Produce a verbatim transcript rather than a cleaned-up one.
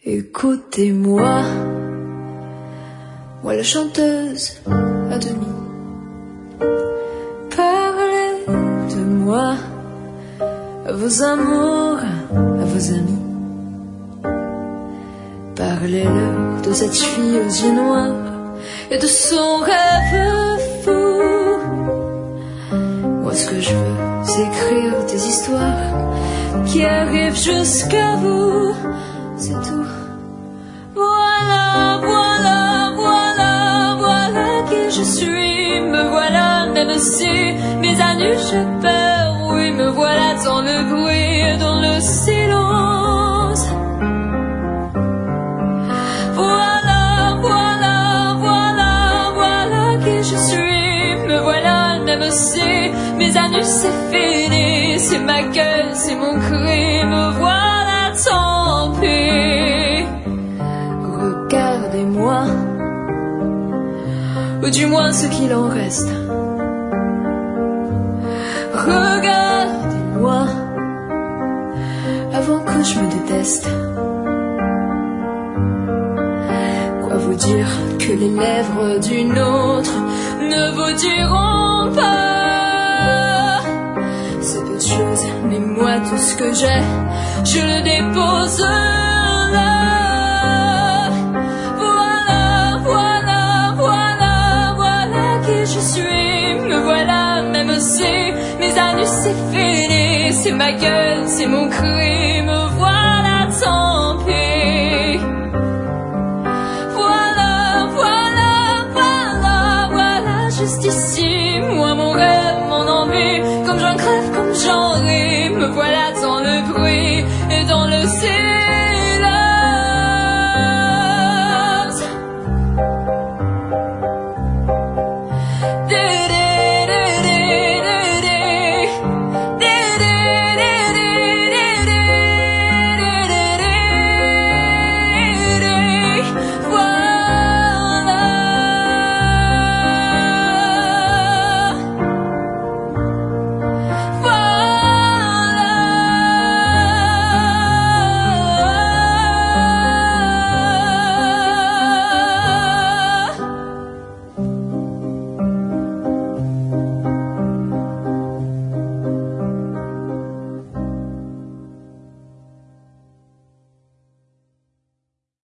Écoutez-moi, moi la chanteuse à demi. Parlez de moi à vos amours, à vos amis. Parlez-leur de cette fille aux yeux noirs et de son rêve fou. Moi ce que je veux, c'est écrire des histoires qui arrivent jusqu'à vous. C'est tout. Voilà, voilà, voilà, voilà qui je suis. Me voilà, même si mes années j'ai peur. Oui, me voilà dans le bruit et dans le silence. Voilà, voilà, voilà, voilà qui je suis. Me voilà, même si mes années c'est fini. C'est ma gueule, c'est mon cri. Me voilà, tant pis. Regardez-moi, ou du moins ce qu'il en reste. Regardez-moi, avant que je me déteste. Quoi vous dire que les lèvres d'une autre ne vous diront pas. C'est peu de choses, mais moi tout ce que j'ai, je le dépose là. Je suis, me voilà, même si mes années c'est fini. C'est ma gueule, c'est mon cri, me voilà.